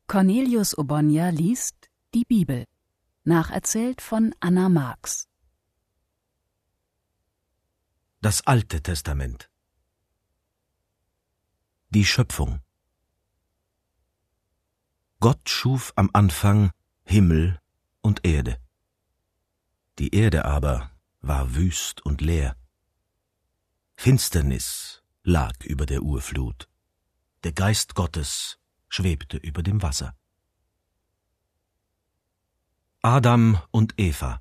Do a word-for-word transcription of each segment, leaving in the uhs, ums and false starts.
Cornelius Obonya liest die Bibel, nacherzählt von Anna Marx. Das Alte Testament. Die Schöpfung. Gott schuf am Anfang Himmel und Erde. Die Erde aber war wüst und leer. Finsternis lag über der Urflut. Der Geist Gottes schwebte über dem Wasser. Adam und Eva.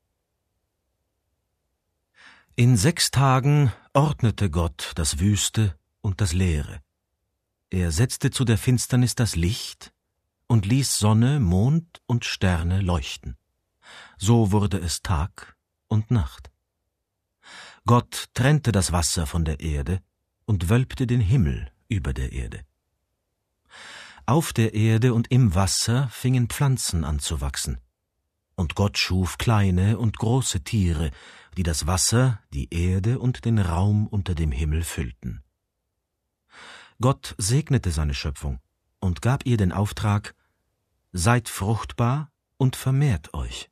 In sechs Tagen ordnete Gott das Wüste und das Leere. Er setzte zu der Finsternis das Licht und ließ Sonne, Mond und Sterne leuchten. So wurde es Tag und Nacht. Gott trennte das Wasser von der Erde und wölbte den Himmel über der Erde. Auf der Erde und im Wasser fingen Pflanzen an zu wachsen. Und Gott schuf kleine und große Tiere, die das Wasser, die Erde und den Raum unter dem Himmel füllten. Gott segnete seine Schöpfung und gab ihr den Auftrag: Seid fruchtbar und vermehrt euch.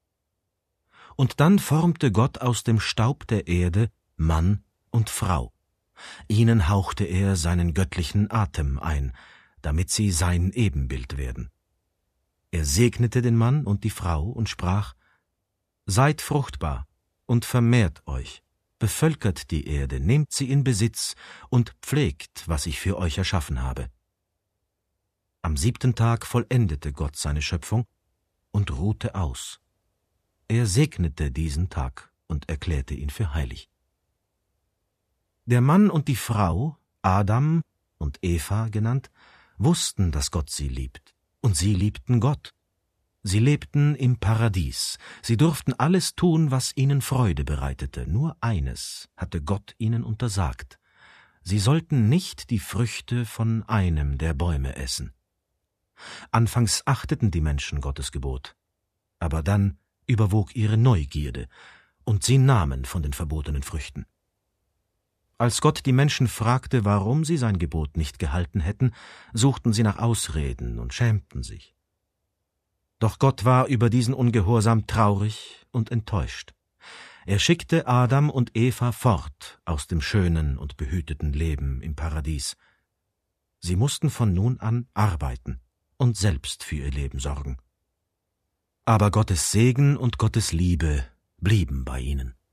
Und dann formte Gott aus dem Staub der Erde Mann und Frau. Ihnen hauchte er seinen göttlichen Atem ein, damit sie sein Ebenbild werden. Er segnete den Mann und die Frau und sprach: Seid fruchtbar und vermehrt euch, bevölkert die Erde, nehmt sie in Besitz und pflegt, was ich für euch erschaffen habe. Am siebten Tag vollendete Gott seine Schöpfung und ruhte aus. Er segnete diesen Tag und erklärte ihn für heilig. Der Mann und die Frau, Adam und Eva genannt, wussten, dass Gott sie liebt, und sie liebten Gott. Sie lebten im Paradies, sie durften alles tun, was ihnen Freude bereitete, nur eines hatte Gott ihnen untersagt: Sie sollten nicht die Früchte von einem der Bäume essen. Anfangs achteten die Menschen Gottes Gebot, aber dann überwog ihre Neugierde, und sie nahmen von den verbotenen Früchten. Als Gott die Menschen fragte, warum sie sein Gebot nicht gehalten hätten, suchten sie nach Ausreden und schämten sich. Doch Gott war über diesen Ungehorsam traurig und enttäuscht. Er schickte Adam und Eva fort aus dem schönen und behüteten Leben im Paradies. Sie mussten von nun an arbeiten und selbst für ihr Leben sorgen. Aber Gottes Segen und Gottes Liebe blieben bei ihnen.